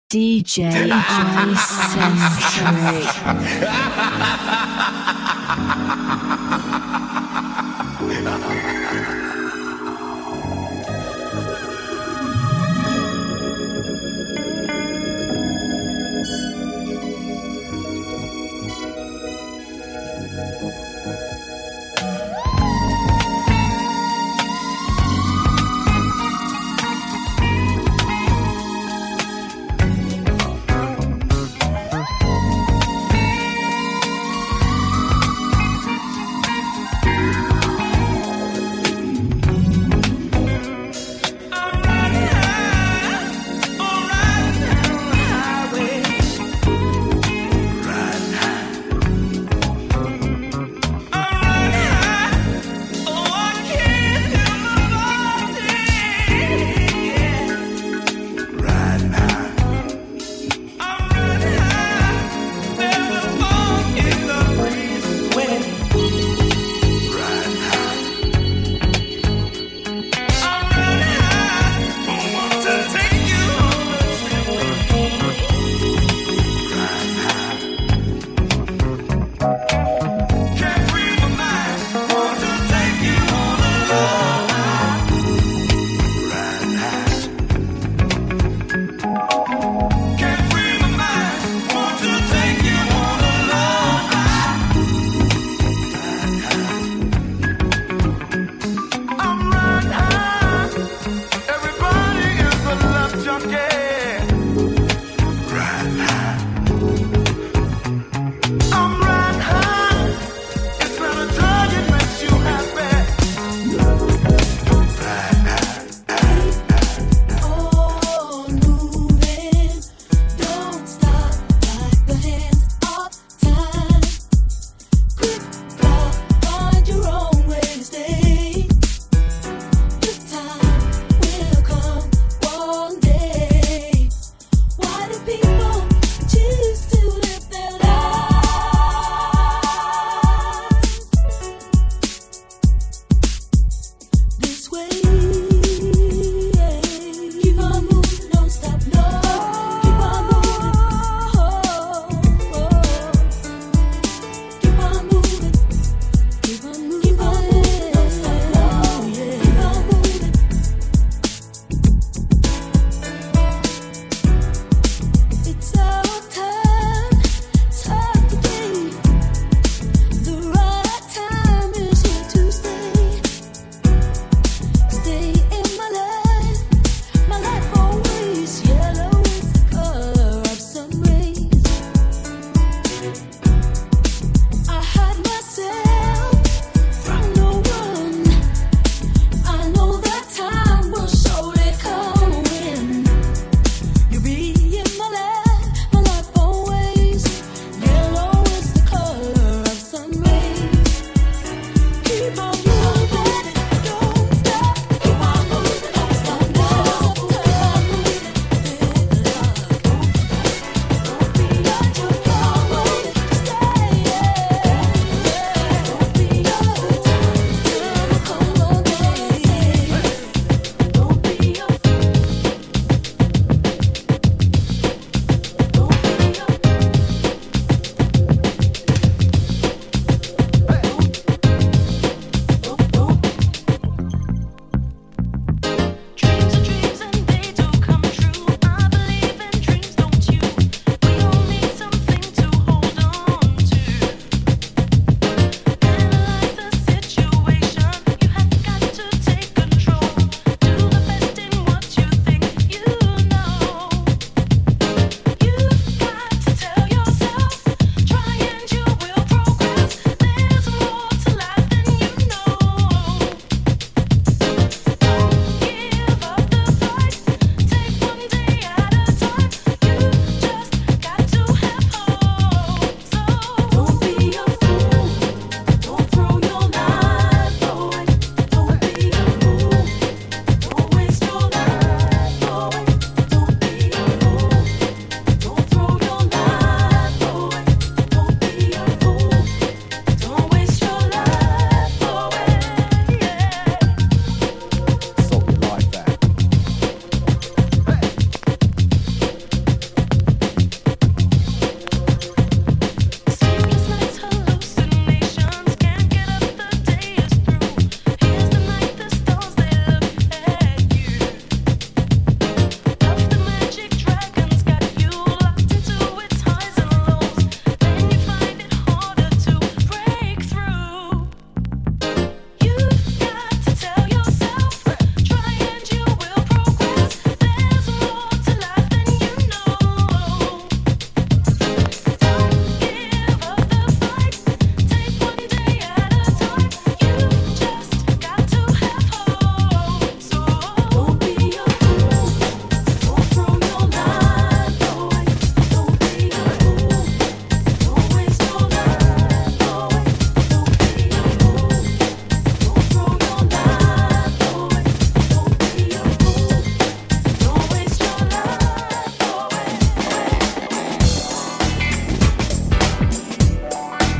DJ Eccentric.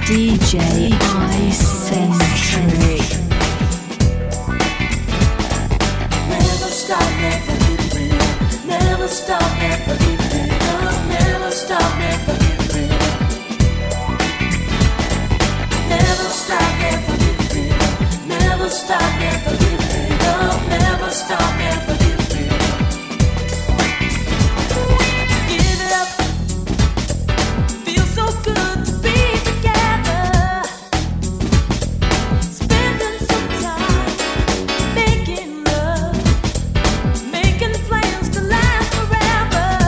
DJ I-Centric. Never stop, never give in. Never stop, never give in. Never stop, never give in. Never stop, never give in. Never stop, never give in. Never stop, never give in. Give it up. Feels so good to be together. Spending some time making love, making plans to last forever.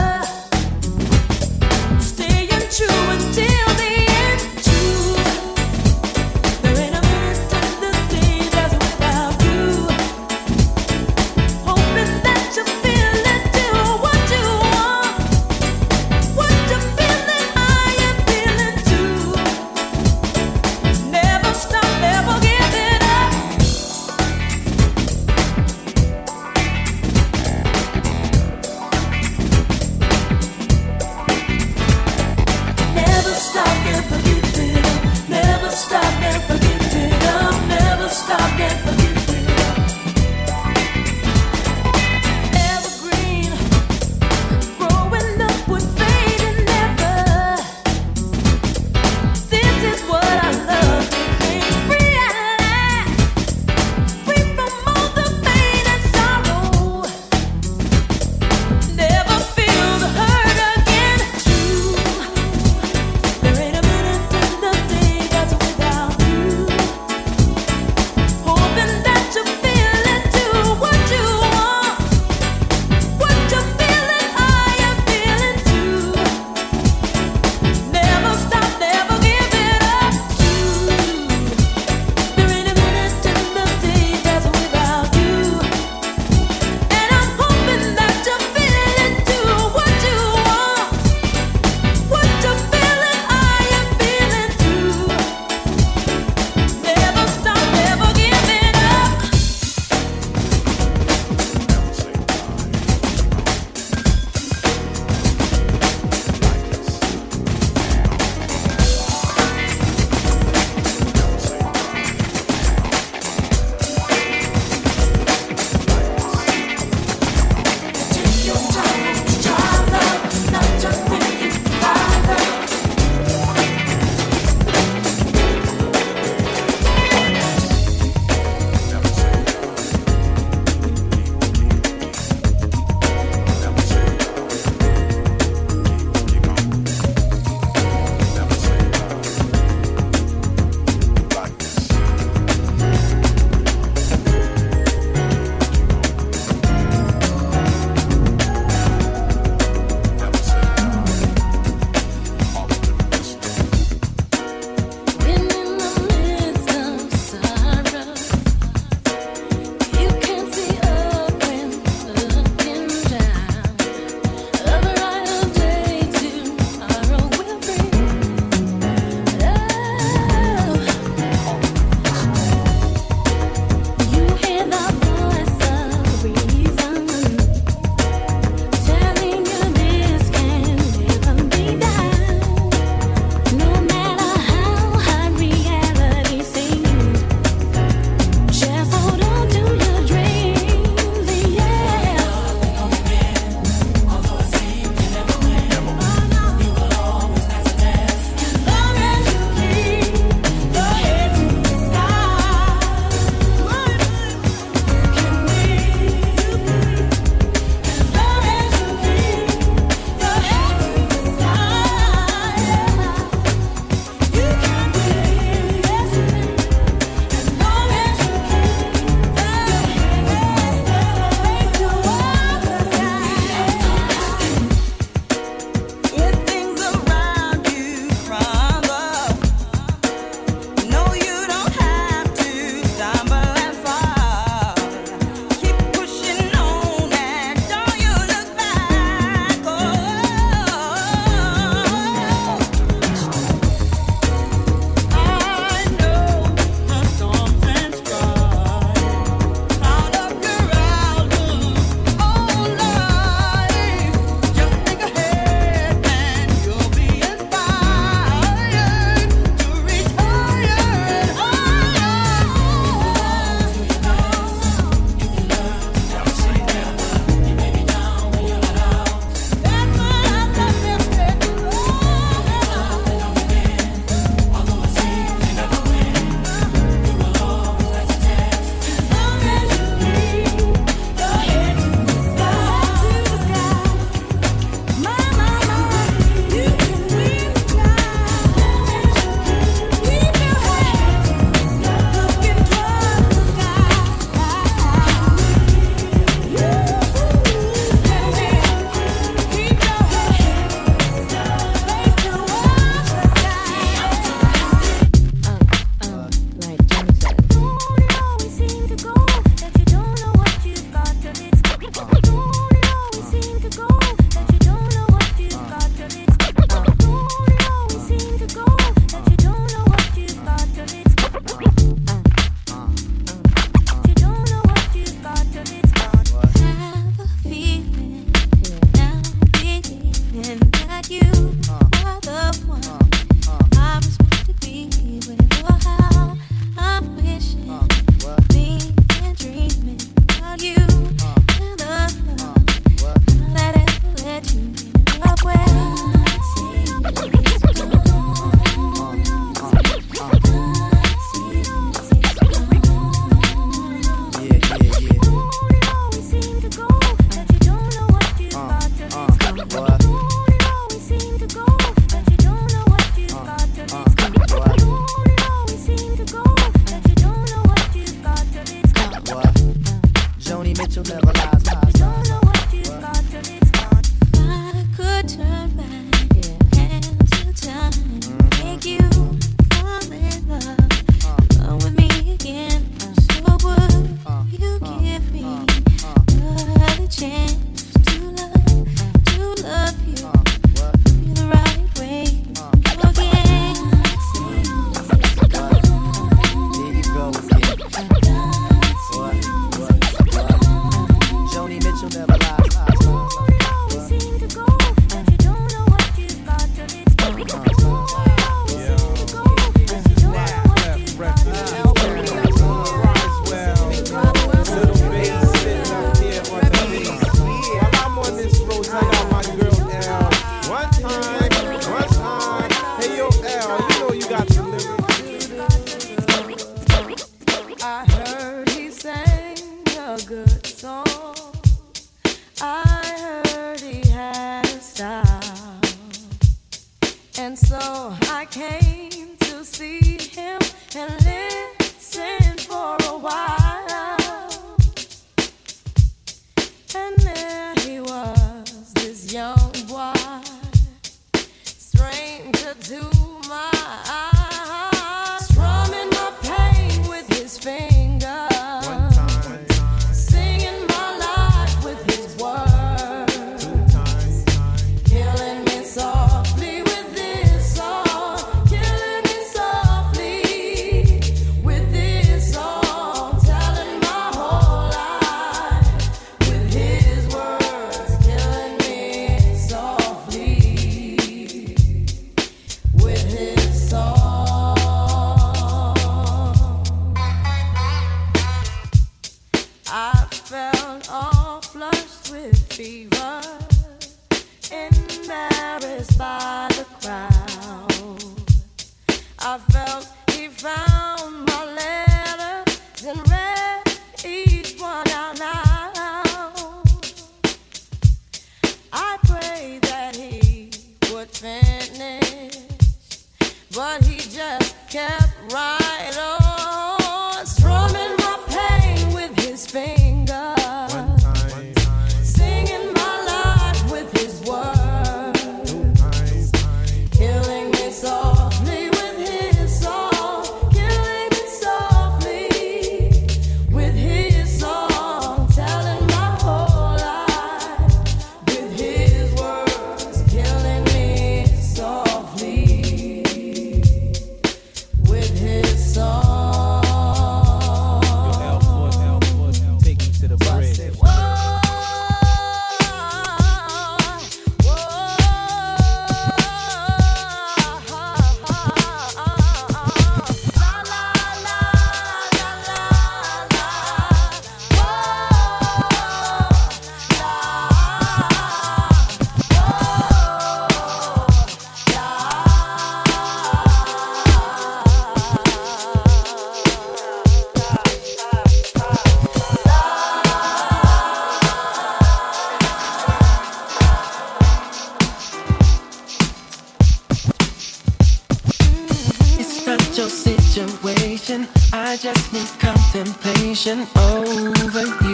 Over you.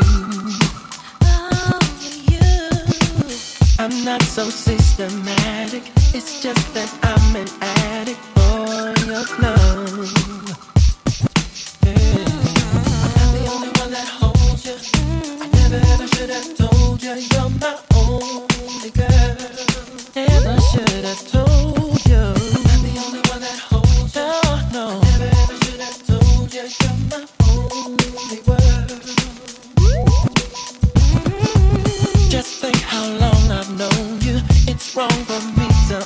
I'm not so systematic. It's just that I'm an addict for your love. Yeah. I'm the only one that holds you. I never ever should have told you you're my only girl. Never should have told you. I'm the only one that holds you. No, I never ever should have told you you're my only world. Just think how long I've known you. It's wrong for me to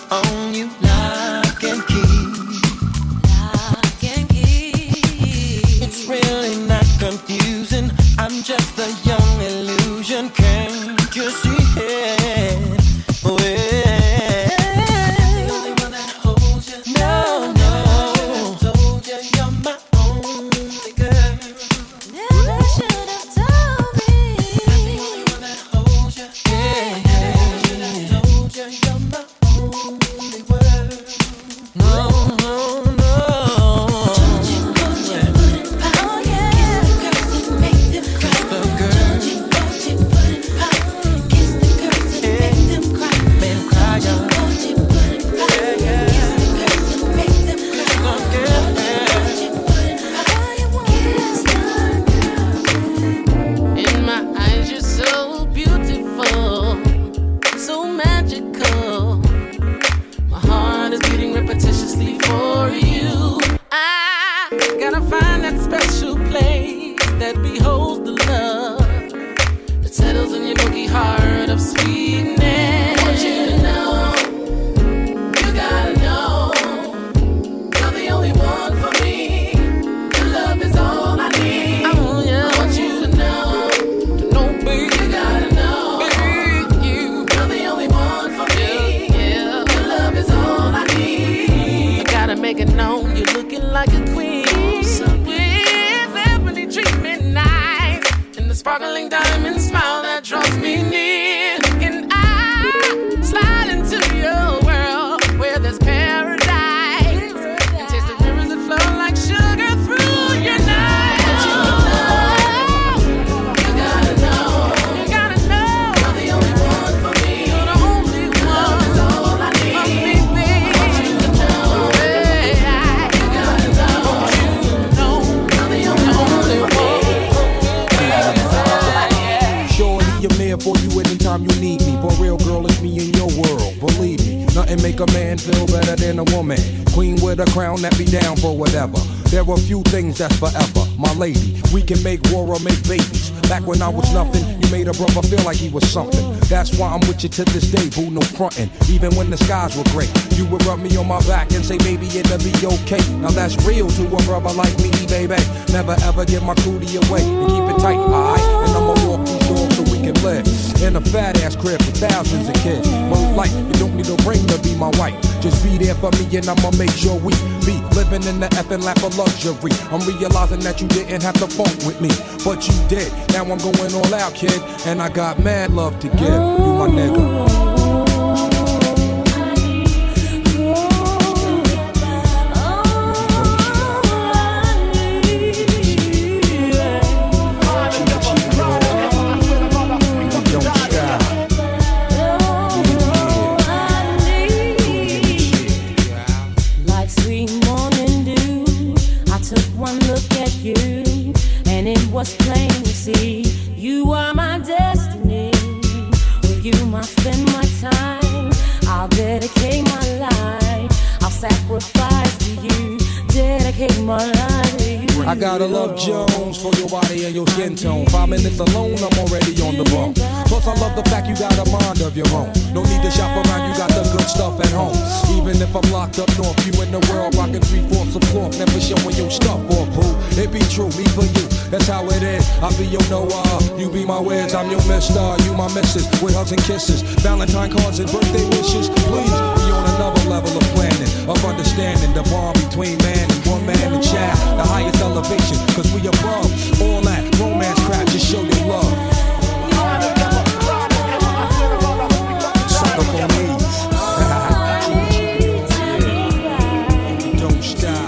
only world. No, no, no. Judging what you put in power, kiss the girls and make them cry. Judging what you put in power, kiss the girls and make them cry. Make them cry, yeah. What you put in power, kiss the girls and make them cry. What you put in power, kiss the girls. In my eyes, you're so beautiful, so magical. My heart is beating repetitiously for you. I gotta find that special place that beholds the love that settles in your milky heart of sweetness. I want you to know, you gotta know, you're the only one for me. Your love is all I need. Oh, yeah. I want you to know, baby, you gotta know, baby, you're the only one for me. Yeah, your love is all I need. You gotta make it known, you're looking like a queen with ebony treatment nice and the sparkling diamond smile that draws me near. And I slide into your world where there's paradise. Taste the rivers that flow like sugar through your night. You gotta know, you're the only one for me. You're the only one. Love is all I need. For me, baby. I want you to know, you gotta know, you're the only one for me. Love is all I need. Surely I'm there for you anytime you need me. For real, girl, it's me in your world. Believe me, nothing make a man feel better than a woman. Queen with a crown that be down for whatever. There are few things that's forever. My lady, we can make war or make babies. Back when I was nothing, you made a brother feel like he was something. That's why I'm with you to this day, boo, no frontin'. Even when the skies were gray, you would rub me on my back and say, baby, it'll be okay. Now that's real to a brother like me, baby. Never ever give my cootie away and keep it tight, alright? And I'ma walk these dogs so we can live in a fat ass crib with thousands of kids. Well, like, you don't need a ring to be my wife. Just be there for me and I'ma make sure we be living in the effing lap of luxury. I'm realizing that you didn't have to funk with me, but you did. Now I'm going all out, kid, and I got mad love to give. You my nigga. Was plain to see, you are my destiny. With you I spend my time. I'll dedicate my life. I'll sacrifice to you. Dedicate my life to you. I gotta love Jones for your body and your skin tone. 5 minutes alone, I'm already on the bone. Plus I love the fact you got a mind of your own. No need to shop around, you got the good stuff at home. Even if I'm locked up north, you in the world rocking 3/4 of cloth. Never showing your stuff off, boo. It be true, me for you. That's how it is. I be your Noah, you be my Wiz. I'm your mister, you my missus. With hugs and kisses, Valentine cards and birthday wishes. Please be on another level of planning, of understanding the bond between man and woman and child. The highest elevation, cause we above all that romance crap. Just show your love. Suck up on these. Don't stop.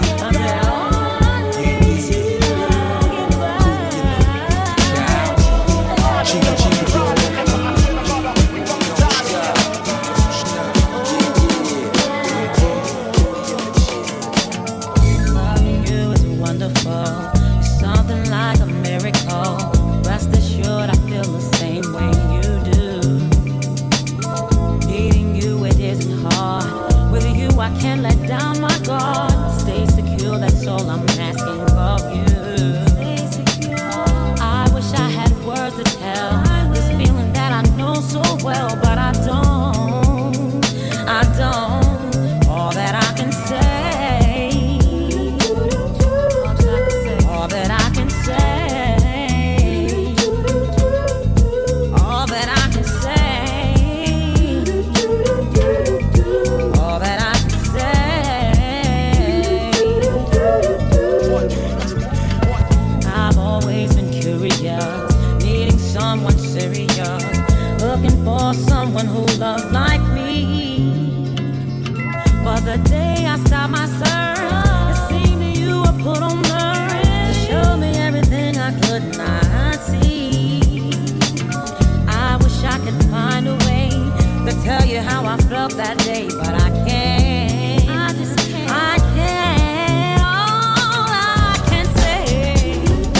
the day I stopped my search, it seemed that you were put on earth to show me everything I could not see. I wish I could find a way to tell you how I felt that day, but I can't. I just can't. I can't. All I can say,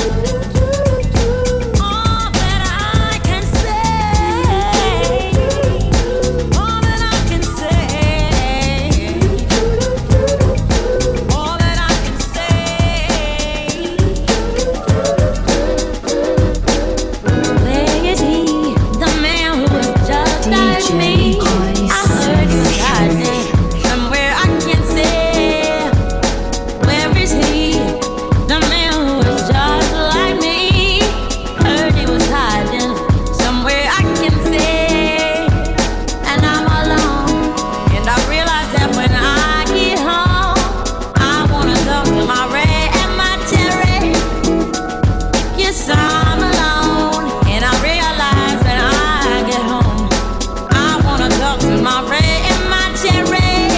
all that I can say, all that I can say, all that I can say. Where is he, the man who was just like me? I heard you hiding somewhere I can't say. Where is he, the man who was just like me? Heard he was hiding somewhere I can't say. And I'm alone, and I realize that when I get home, I wanna talk to my red and my cherry. Yes, I'm alone, and I realize when I get home, I wanna talk to my red and my cherry.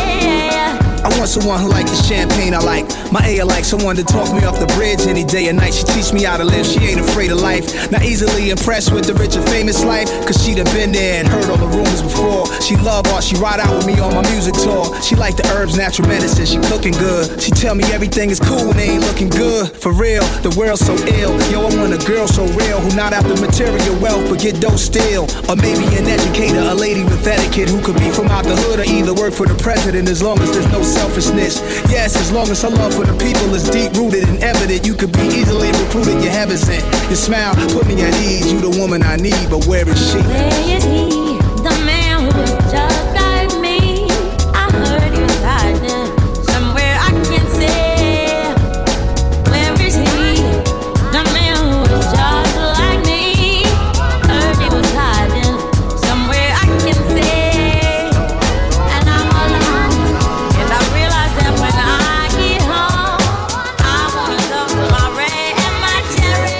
I want someone who likes the champagne I like. My A, I like someone to talk me off the bridge any day and night. She teach me how to live, she ain't afraid of life. Not easily impressed with the rich and famous life, cause she done been there and heard all the rumors before. She love art, she ride out with me on my music tour. She like the herbs, natural medicine, she cooking good. She tell me everything is cool when they ain't looking good. For real, the world's so ill. Yo, I want a girl so real, who not after material wealth, but get dope still. Or maybe an educator, a lady with etiquette, who could be from out the hood or either work for the president, as long as there's no selfishness. Yes, as long as her love for the people is deep rooted and evident, you could be easily recruited, your heaven sent. Your smile put me at ease, you the woman I need, but where is she? Where is he, the man who was just like me? I heard he was hiding somewhere I can't say. Where is he, the man who was just like me? Heard he was hiding somewhere I can't say. And I'm alone, and I realize that when I get home, I wanna talk to my red and my cherry.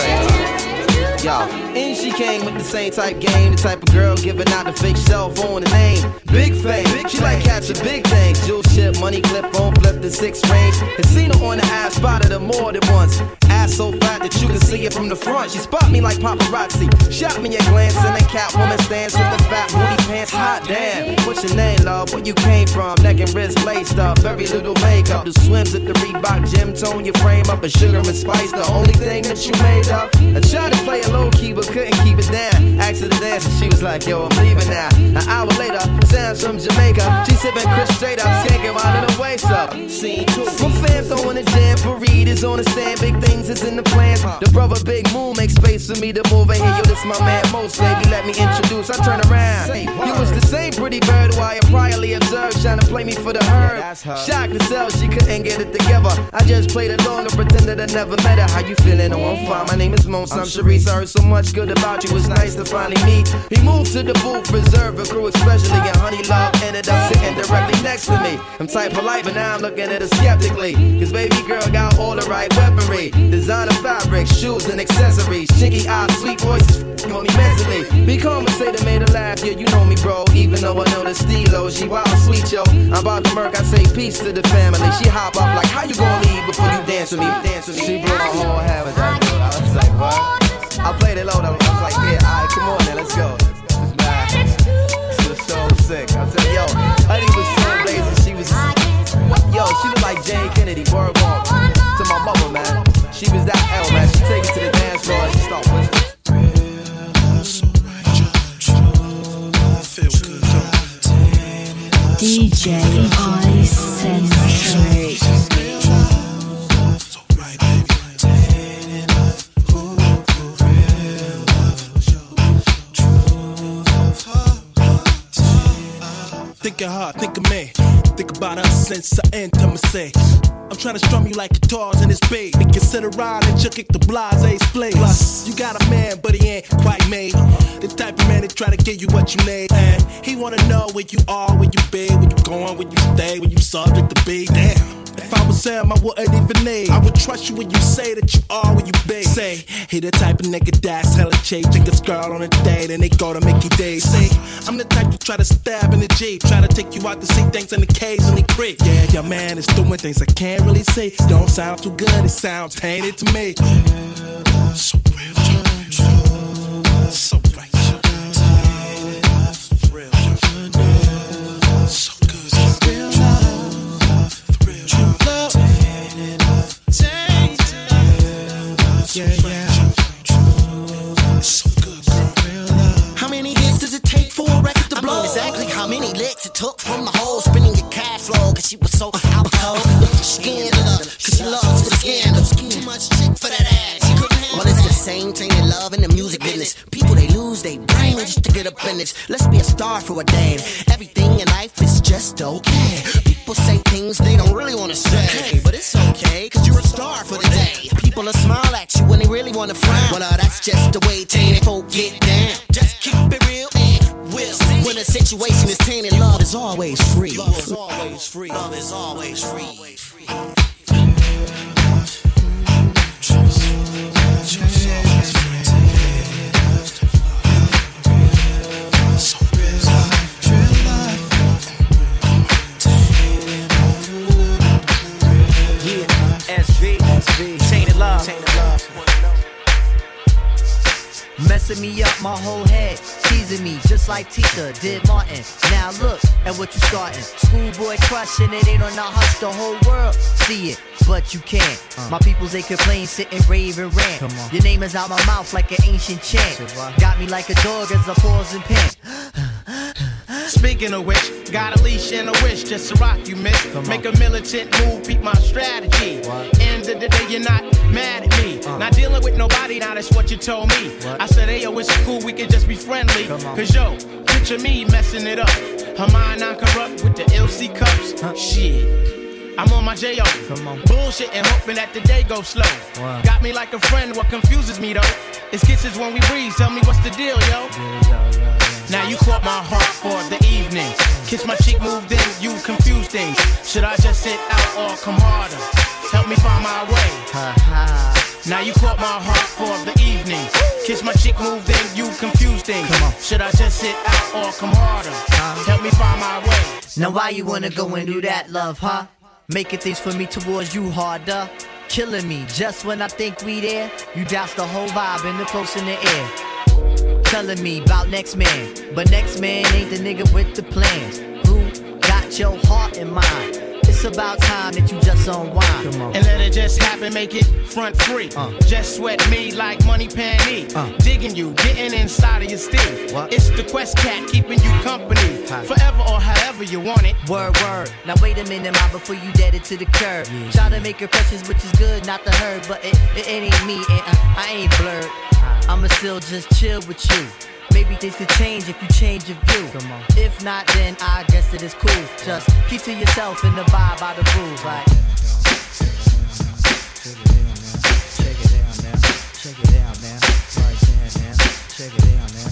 Yo, and she came with the same type game, the type of girl giving out the fake cell phone and name. Big fame, she like catching big things. Jewel ship, money clip on, flip the 6 range. And seen her on the ass, spotted her more than once. Ass so fat that you can see it from the front. She spot me like paparazzi, shot me a glance, and a Catwoman stands with the fat booty pants. Hot damn, what's your name, love? Where you came from? Neck and wrist laced up, very little makeup. The swims at the Reebok gym, tone your frame up, and sugar and spice, the only thing that you made up. I tried to play it low key, but couldn't keep it down. Asked her to dance, and she was like, yo, I'm leaving now. An hour later, sounds from Jamaica. She sipping Chris straight up, skanking while in the waist up. Scene 2. My fam throwing a jam for Reed is on the stand. Big things is in the plans. The brother Big Moon makes space for me to move in here. Yo, this my man Most, baby, let me introduce. I turn around. You was the same pretty bird who I had priorly observed, trying to play me for the herd. Shocked to sell, she couldn't get it together. I just played along and pretended I never met her. How you feeling? Oh, I'm fine. My name is Mons. I'm Sharice. I heard so much good about you. It's nice to finally meet. He moved to the booth, reserve a crew, especially and Honey Love ended up sitting directly next to me. I'm tight polite, but now I'm looking at her skeptically. Cause baby girl got all the right weaponry. Designer fabrics, shoes and accessories. Chinky eyes, sweet voices, on me mentally. Be conversated, made her laugh, yeah, you know me, bro. Even though I know the stilo, she wild sweet, yo. I'm about to murk, I say peace to the family. She hop up like, how you gonna leave before you dance with me? Dance with me. She blew my whole head with that dude. I was like, what? I played it low though. I was like, yeah, alright, come on then, let's go. She was so sick. I'm telling you, yo, Honey was so blazing. She was, yo, she looked like Jane Kennedy, word walk. To my mother, man. She was that L, man. She take me to the dance floor and she start pushing. DJ I-Centric. Think of her, think of me. Think about us since our intimacy. I'm trying to strum you like guitars in this beat. And consider riding, just kick the blase split. Plus, you got a man, but he ain't quite made. The type of man that try to give you what you need. And he wanna know where you are, where you be, where you going, where you stay, where you subject to be. Damn. If I was them, I wouldn't even name. I would trust you when you say that you are what you be. Say, he the type of nigga that's hella cheap. Take his girl on a date and they go to Mickey D's. Say, I'm the type to try to stab in the Jeep. Try to take you out to see things in the caves and the creek. Yeah, your man is doing things I can't really say. Don't sound too good, it sounds tainted to me. So real, so right. Yeah, yeah. So good, girl. How many hits does it take for a record to blow? I know exactly how many licks it took from the hole spinning your cash flow. Cause she was so out cold. Scandalous, cause she loves for the scandal. Too much chick for that ass. Well, it's the same thing in love in the music business. People, they lose their brain just to get up in this. Let's be a star for a day. Everything in life is just okay. People say things they don't really want to say, but it's okay, cause you're a star for the day. People will smile at you when they really want to frown. Well, that's just the way tainted folk get down. Just keep it real and we'll see. When a situation is tainted, love is always free. Love is always free. Love is always free. Messing me up my whole head, teasing me just like Tita did Martin. Now look at what you starting. Schoolboy crushing it ain't on the hush, the whole world see it, but you can't. My peoples they complain, sit and rave and rant. Your name is out my mouth like an ancient chant. Got me like a dog as I pause and pant. Speaking of which, got a leash and a wish just to rock you, miss. Make a militant move, beat my strategy. End of the day, you're not mad at me. Not dealing with nobody, now that's what you told me. I said, hey, yo, it's cool, we can just be friendly. Cause yo, picture me messing it up. Her mind not corrupt with the LC cups. Shit. I'm on my J.O. Bullshit and hoping that the day goes slow. Got me like a friend, what confuses me though is kisses when we breathe. Tell me what's the deal, yo. Now you caught my heart for the evening. Kiss my cheek, moved in, you confused things. Should I just sit out or come harder? Help me find my way. Now you caught my heart for the evening. Kiss my cheek, moved in, you confused things. Should I just sit out or come harder? Help me find my way. Now why you wanna go and do that, love, huh? Making things for me towards you harder. Killing me just when I think we there. You douse the whole vibe and the close in the air. Telling me about next man, but next man ain't the nigga with the plans. Who got your heart in mind? It's about time that you just unwind. And let it just happen, make it front free. Just sweat me like money panty. Digging you, getting inside of your steel. It's the Quest Cat keeping you company. Forever or however you want it. Word, word. Now wait a minute, ma, before you dead it to the curb. Try to make impressions, which is good, not the herd. But it ain't me, and I ain't blurred. I'ma still just chill with you. Maybe things could change if you change your view. If not, then I guess it is cool. Just keep to yourself and abide by the rules, right? Check it out now. Check it out now. Right there, man. Check it out now.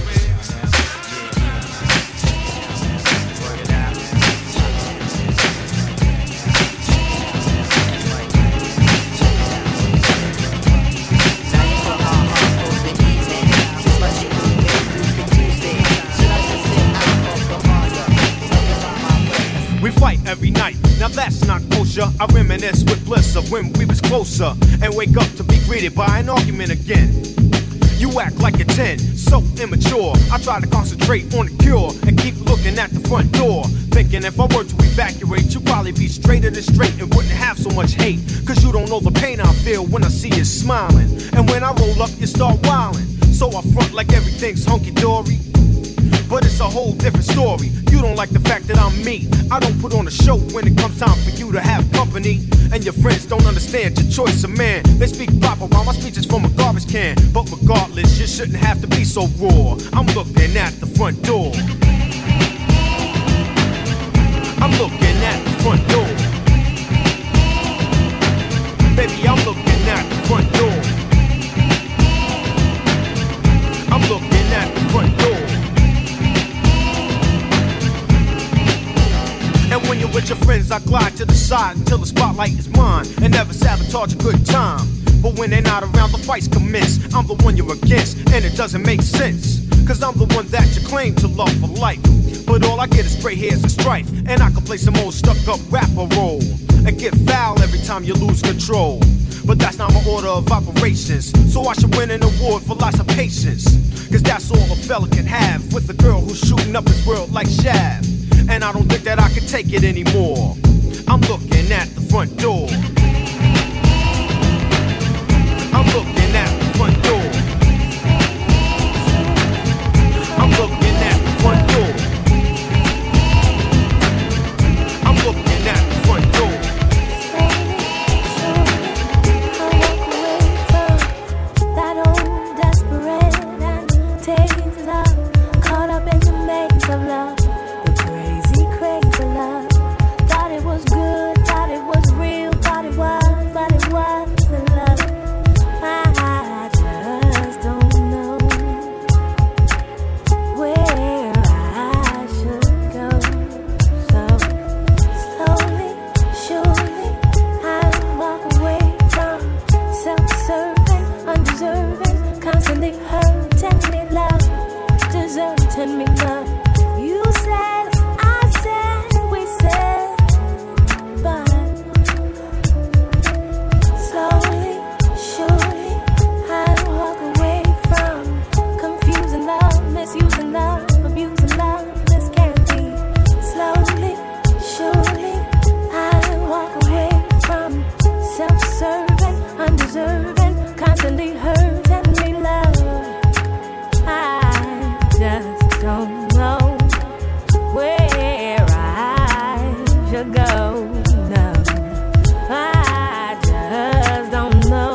We fight every night, now that's not kosher. I reminisce with bliss of when we was closer, and wake up to be greeted by an argument again. You act like a 10, so immature. I try to concentrate on the cure and keep looking at the front door, thinking if I were to evacuate, you'd probably be straighter than straight and wouldn't have so much hate. Cause you don't know the pain I feel when I see you smiling, and when I roll up you start wilding. So I front like everything's hunky-dory, but it's a whole different story. You don't like the fact that I'm me. I don't put on a show when it comes time for you to have company. And your friends don't understand your choice of man. They speak proper while my speech is from a garbage can. But regardless, you shouldn't have to be so raw. I'm looking at the front door. I'm looking at the front door. Baby, I'm looking at the front door. I'm looking at the front door. And when you're with your friends, I glide to the side until the spotlight is mine, and never sabotage a good time. But when they're not around, the fights commence. I'm the one you're against, and it doesn't make sense. Cause I'm the one that you claim to love for life. But all I get is gray hairs and strife, and I can play some old stuck-up rapper role and get foul every time you lose control. But that's not my order of operations, so I should win an award for lots of patience. Cause that's all a fella can have with a girl who's shooting up his world like Shaft. And I don't think that I can take it anymore. I'm looking at the front door. I'm looking at the front door. I'm looking at the front door. I'm looking at the front door. That old desperate and tastes love, caught up in the maze of love, the crazy, crazy love. Thought it was good, thought it was real, thought it was, but it wasn't love. I just don't know where I should go. So slowly, surely, I walk away from self-serving, undeserving, constantly hurting me, love, deserting me, love. You said, I said, we said, but slowly, surely, I walk away from confusing love, misusing love, abusing love. This can't be. Slowly, surely, I walk away from self-serving, undeserving, constantly hurting me, love. I just don't know where I should go. No, I just don't know,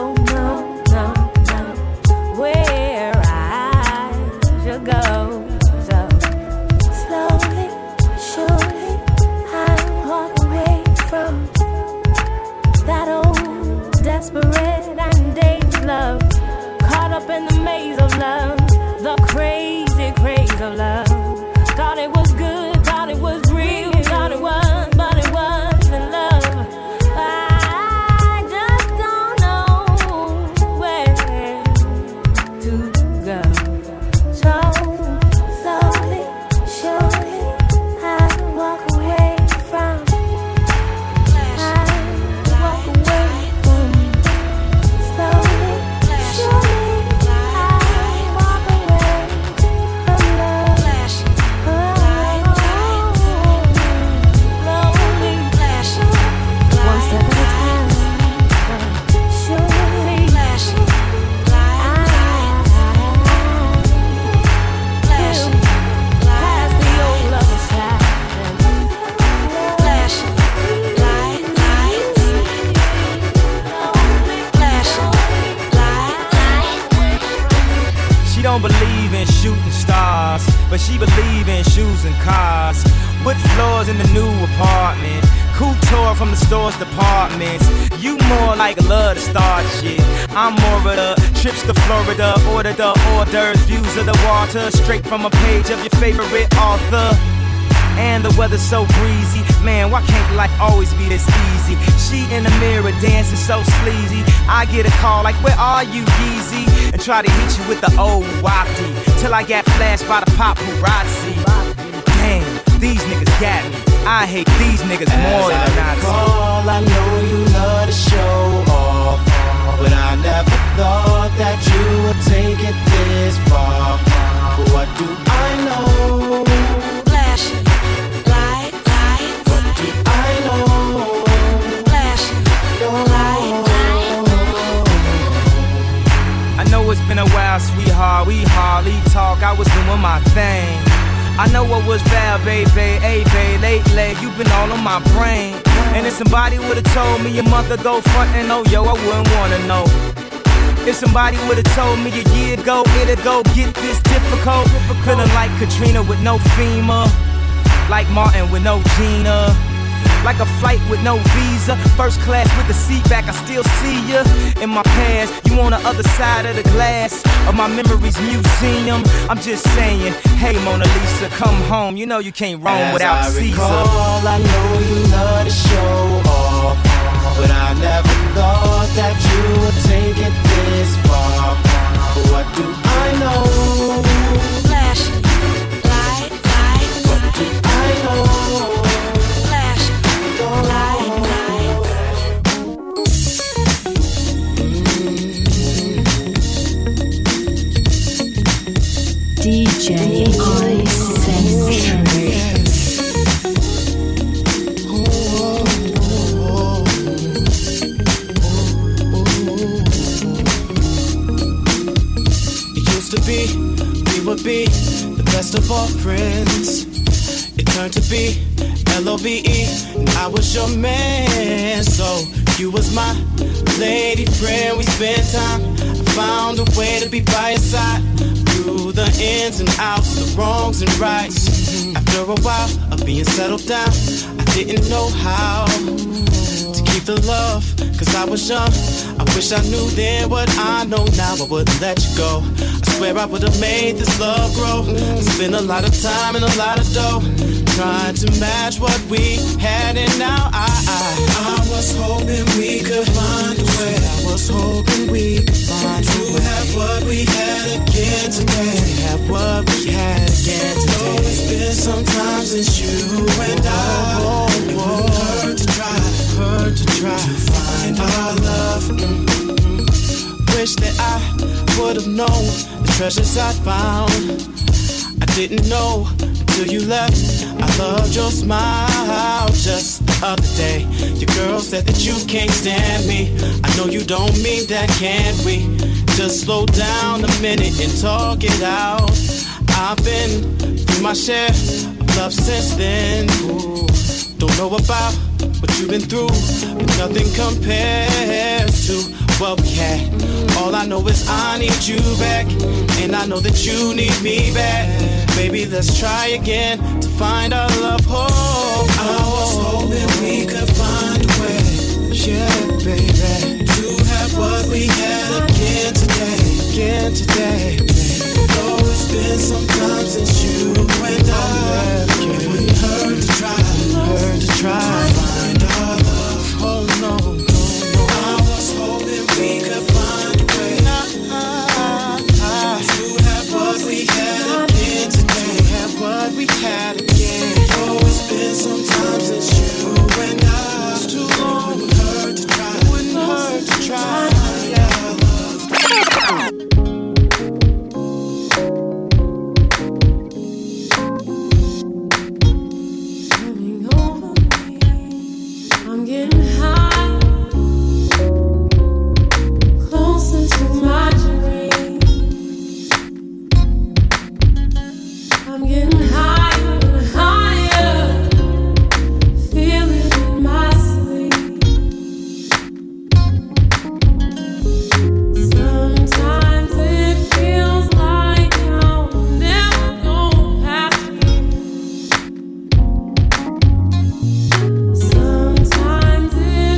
where I should go. So slowly, surely, I walk away from that old desperate and dangerous love, caught up in the maze of love, the crazy craze of love. Thought it was good, thought it was real, thought it was, but it wasn't love. I just don't know where to go. So slowly, surely, I walk away from. I walk away from. Slowly, surely, I walk away from love. Slowly, one step at a time. Surely, past the old other side. She don't believe in shooting stars, but she believe in shoes and cars. Wood floors in the new apartment, couture from the store's departments. You more like love to start shit. I'm more of the trips to Florida, order the hors d'oeuvres, views of the water, straight from a page of your favorite author. And the weather's so breezy, man, why can't life always be this easy? She in the mirror dancing so sleazy. I get a call like, where are you, Yeezy? And try to hit you with the old wafty, till I got flashed by the paparazzi. Damn, these niggas got me. I hate these niggas more than a Nazi. Call, I know you love to show off, but I never thought that you would take it this far. But what do I know? What do I know? I know it's been a while, sweetheart, we hardly talk. I was doing my thing. I know what was bad, baby, hey, babe, lately you been all on my brain. And if somebody would've told me a month ago, frontin', oh, yo, I wouldn't wanna know. If somebody would've told me a year ago, it'd go get this difficult. Feeling like Katrina with no FEMA, like Martin with no Gina. like a flight with no visa. First class with the seat back, I still see ya. In my past, you on the other side of the glass of my memories museum. I'm just saying, hey Mona Lisa, come home. You know you can't roam without Caesar. I know you love to show off, but I never thought that you would take it this far. But what do I know? Flash, light, light. What do I know? Flash, light, light. DJ I-Centric. We would be the best of all friends. It turned to be L-O-V-E, and I was your man. So you was my lady friend. We spent time. I found a way to be by your side through the ins and outs, the wrongs and rights. After a while of being settled down, I didn't know how to keep the love, 'cause I was young. I wish I knew then what I know now. I wouldn't let you go. I swear I would've made this love grow. Spent a lot of time and a lot of dough trying to match what we had, and now I was hoping we could find a way. I was hoping we could find a way to have what we had again today. Have what we had again today. Though it's been some time since you and I. It wouldn't hurt to try to find our love. Wish that I would've known the treasures I found. I didn't know until you left. I loved your smile just the other day. Your girl said that you can't stand me. I know you don't mean that, can't we? Just slow down a minute and talk it out. I've been through my share of love since then. Ooh, don't know about what you've been through, but nothing compares to what we had. All I know is I need you back, and I know that you need me back. Baby, let's try again to find our love whole. I was hoping we could find a way, yeah, baby, to have what we had again today, baby. Though it's been some time since you and I left, it wouldn't hurt to try, find our love. Oh no, I was hoping we could find a way to have what we had again today. Have what we had again. Oh, it's been some time since you and I. It's too long. It wouldn't hurt to try. Yeah. Sometimes it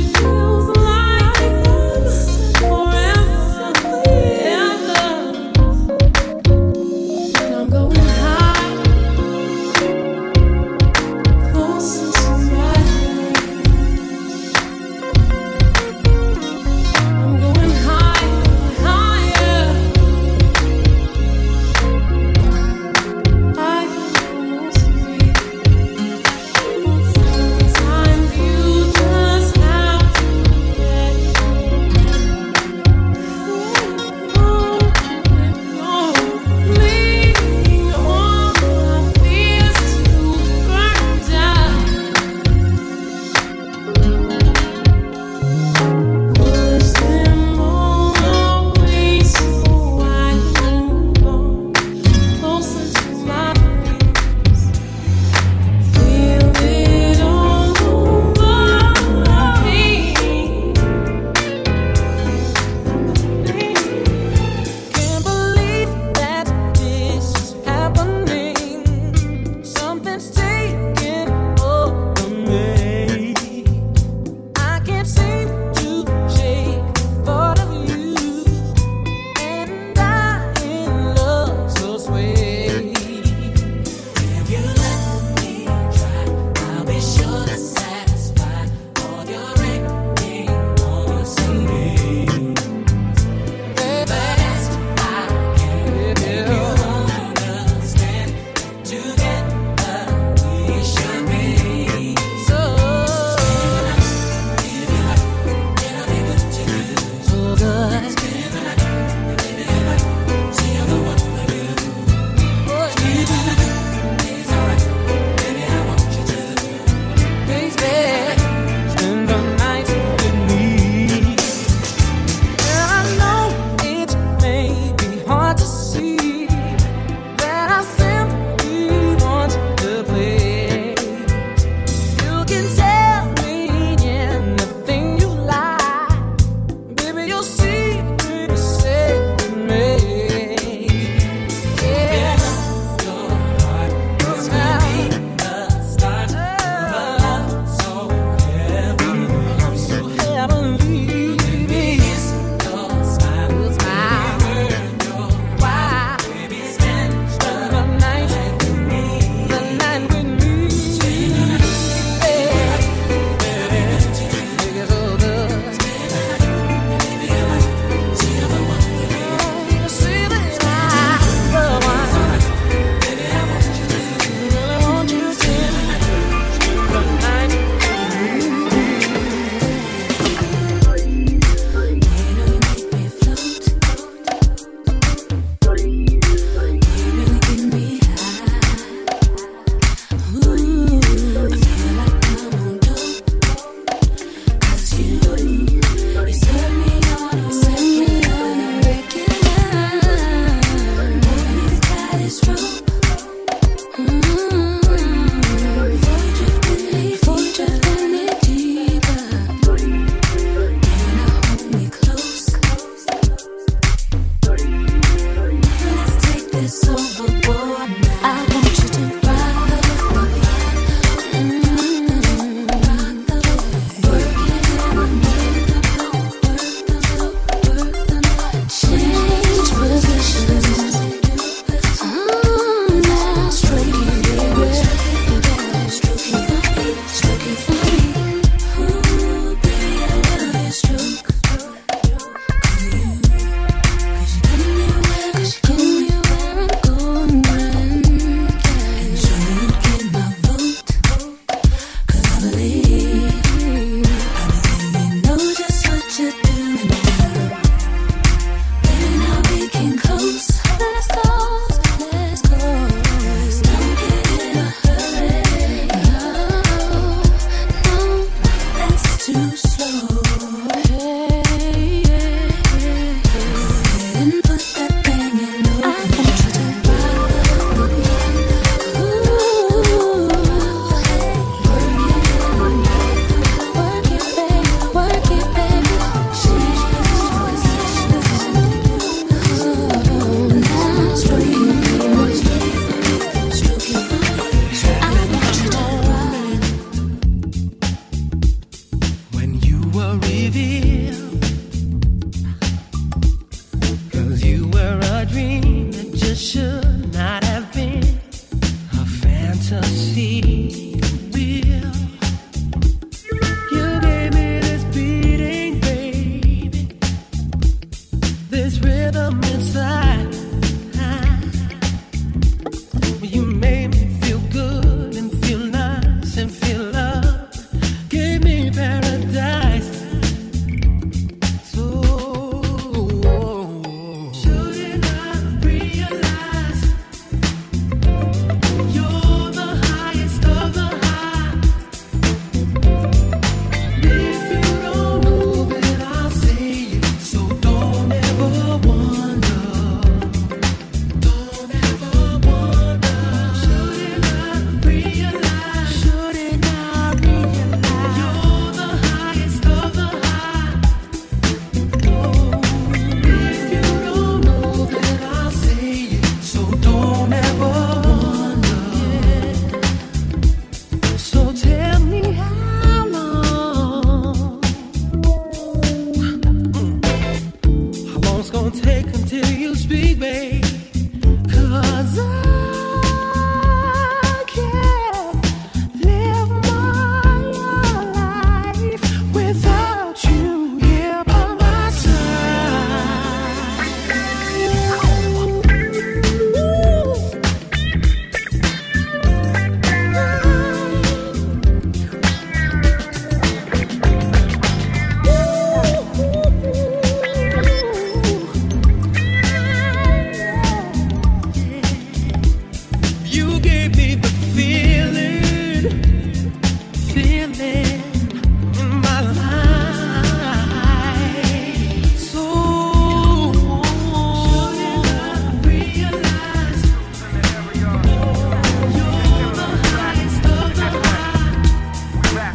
back.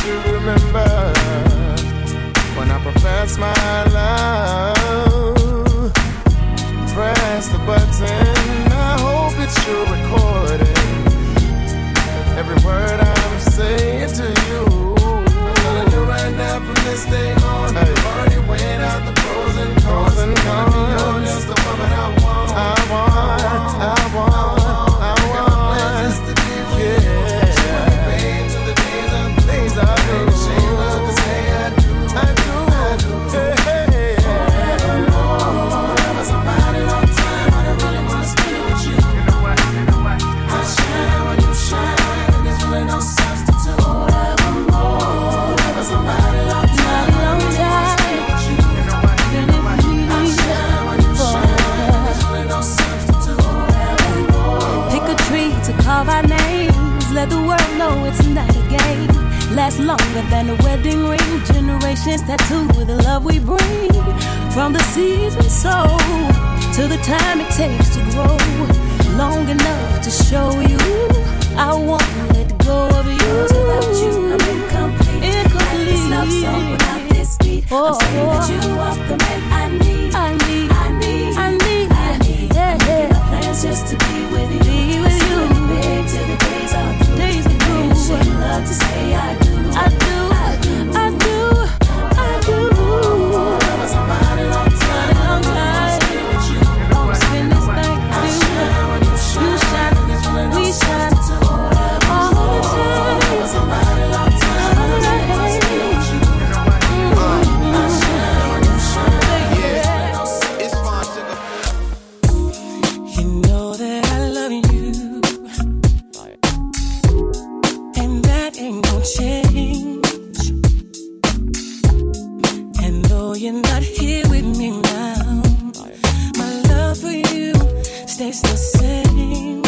you remember when I profess my love. Press the button, I hope it's you recording every word I'm saying to you. I'm telling you right now from this day on, I've already weighed out the pros and cons. Gonna be yours, just the woman I want. I want. Plans to be with you. Babe, till the days are through. Shame love to say I do. Forever somebody long time, I don't really wanna spend it with you. You know what? I shine when you shine, and there's really no substitute. Forever somebody long time, I don't really wanna spend it with you. You know what? I shine when you shine, and there's really no substitute. Pick a tree to carve our names. Let the world know it's not a game. Lasts longer than a wedding ring. Generations tattooed with the love we bring. From the seeds we sow to the time it takes to grow. Long enough to show you I won't let go of you. Without you, I'm incomplete. Like this love song without this beat. I'm saying that you are the man I need. I need. Yeah. Plans just to be with you. Big till the days are through. She love to say I do. Forever somebody long time, spend it with you. Spend this thing with you. You shine, we shine all the time. Forever somebody long time, spend it with you. I shine when you shine. Yeah, it's fun to go. You know that I love you, and that ain't gon' change. And though you're not here with me now, my love for you stays the same.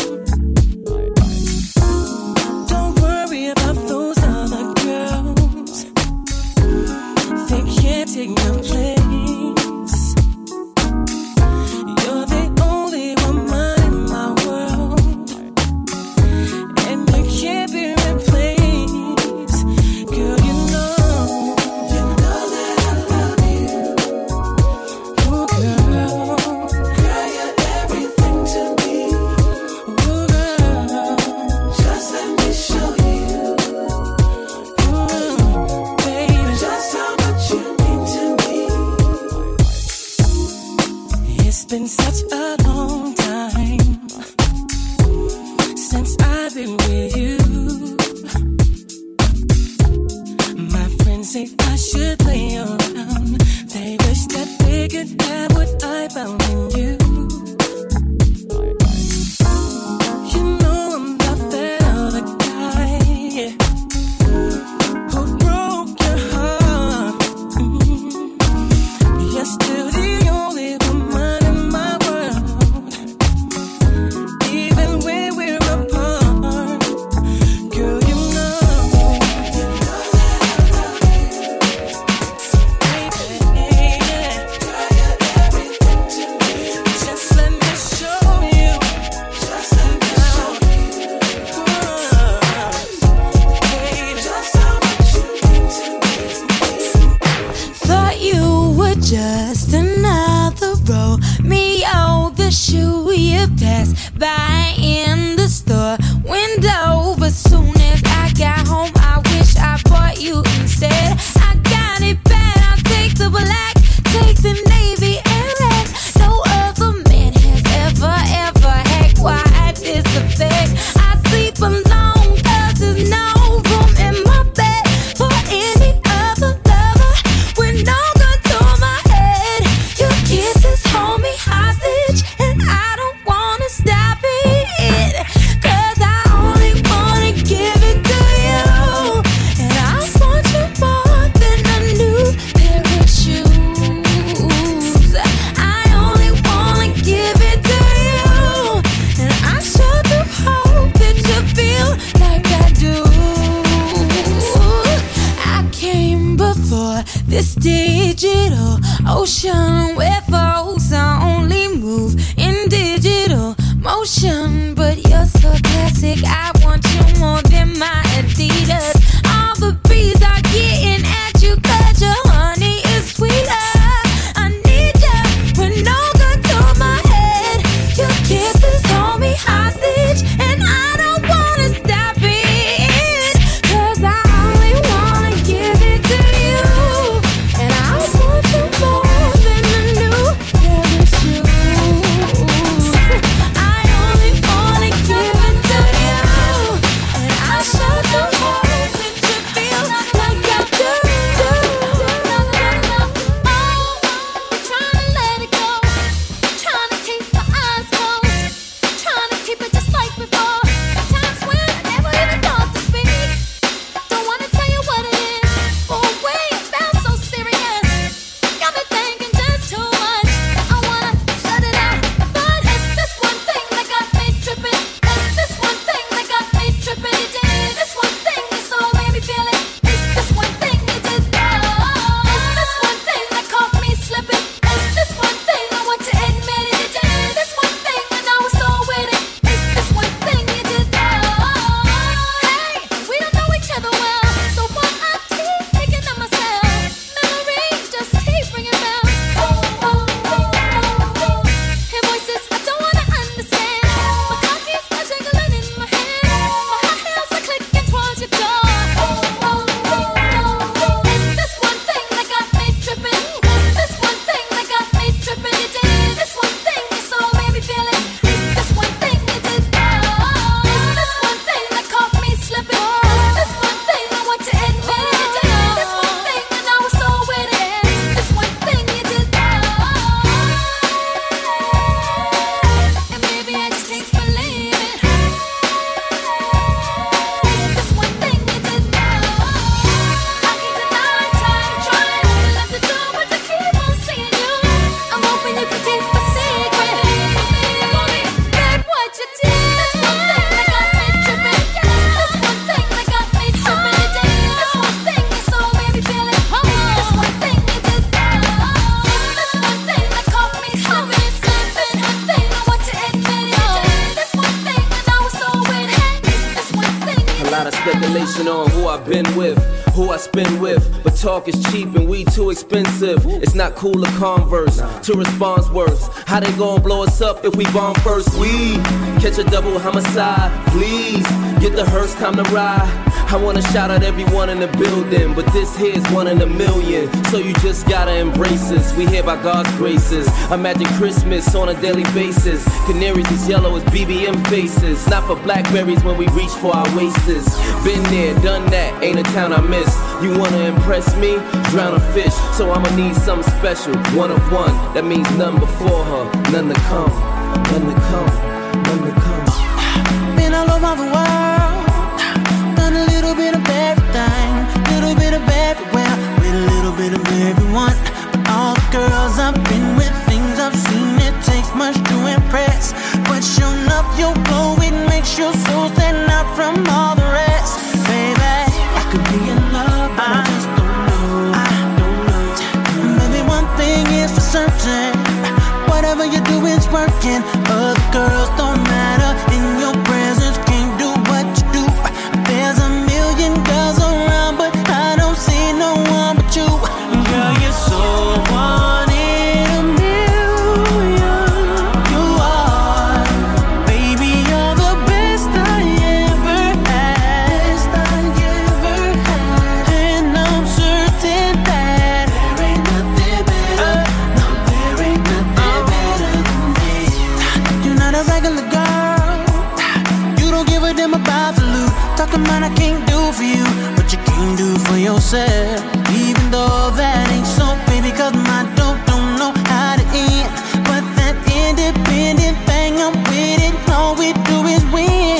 Don't worry about those other girls, they can't take my place. You're the only woman in my world, and you can't be replaced. Girl, you know that I love you. Oh, girl, you're everything to me. Oh, girl, just let me show you. Oh, baby, just how much you mean to me. It's been such a long time since I've been with you. My friends say I should play around. They wish that they could have what I found in you. You know I'm not that other guy who broke your heart. You're still the only woman in my world, even when we're apart. Girl, you know just let me show you. Just let me show you. Baby, just how much you mean to me. Thought you were just another Romeo, the shoe you passed by in the store window. But soon as I got home, I wish I bought you instead. I got it bad, I'll take the black, take the navy and red. No other man has ever had quite this effect. I sleep alone 'cause there's no room in my bed for any other lover. With no gun to my head, your kisses hold me hostage, and I don't wanna stop it. 'Cause I only wanna give it to you, and I want you more than a new pair of shoes. I only wanna give it to you, and I sure do hope that you feel like I do. I came before this digital ocean where folks only move in digital motion. But you're so classic, I want you more than my Adidas. All the bees I lot of speculation on who I've been with, who I spend with, but talk is cheap and we too expensive. It's not cool to converse, to response words. How they gon' blow us up if we bomb first? We catch a double homicide, please get the hearse, time to ride. I wanna shout out everyone in the building, but this here's one in a million, so you just gotta embrace us. We here by God's graces. Imagine Christmas on a daily basis. Canaries as yellow as BBM faces. Not for blackberries when we reach for our wasters. Been there, done that, ain't a town I miss. You wanna impress me? Drown a fish, so I'ma need something special. One of one, that means none before her, none to come, none to come, none to come. Been all over the world, done a little bit of everything, little bit of everywhere, with a little bit of everyone. But all the girls I've been with, things I've seen, it takes much to impress. But sure enough, your glow, it makes your soul stand out from all the rest. Baby, I could be in love, but I just don't know. I don't know. Maybe one thing is for certain, whatever you do is working. Other girls don't matter, in your presence can't do what you do. There's a million girls around, but I don't see no one but you. Girl, you're so one in a million. You are, baby, you're the best I ever had. And I'm certain that there ain't nothing better. No, there ain't nothing better than me. You're not a regular girl. You don't give a damn about the loot. Talking about I can't do for you what you can't do for yourself. Even though that ain't so, baby, cause my dope don't know how to end. But that independent thing, I'm with it. All we do is win.